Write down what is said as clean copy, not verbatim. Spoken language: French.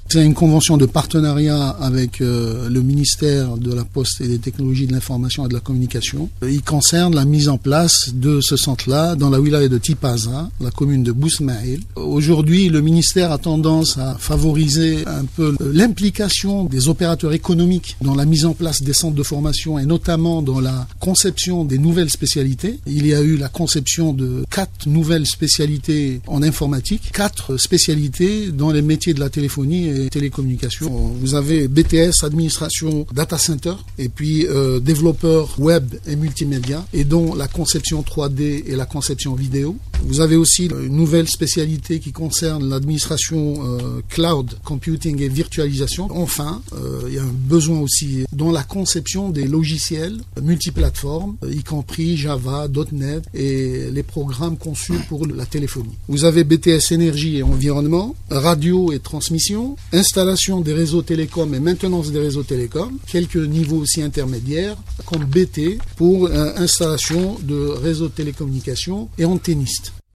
C'est une convention de partenariat avec le ministère de la Poste et des Technologies de l'Information et de la Communication. Il concerne la mise en place de ce centre-là dans la wilaya de Tipaza, la commune de Bousmaïl. Aujourd'hui, le ministère a tendance à favoriser un peu l'implication des opérateurs économiques dans la mise en place des centres de formation et notamment dans la conception des nouvelles spécialités. Il y a eu la conception de 4 nouvelles spécialités en informatique, 4 spécialités dans les métiers de la téléphonie et télécommunications. Vous avez BTS, administration data center, et puis développeur web et multimédia, et dont la conception 3D et la conception vidéo. Vous avez aussi une nouvelle spécialité qui concerne l'administration cloud computing et virtualisation. Enfin, il y a un besoin aussi dans la conception des logiciels multiplateformes, y compris Java, .NET et les programmes conçus pour la téléphonie. Vous avez BTS énergie et environnement, radio et transmission, installation des réseaux télécoms et maintenance des réseaux télécoms, quelques niveaux aussi intermédiaires comme BT pour installation de réseaux de télécommunications et antenniste.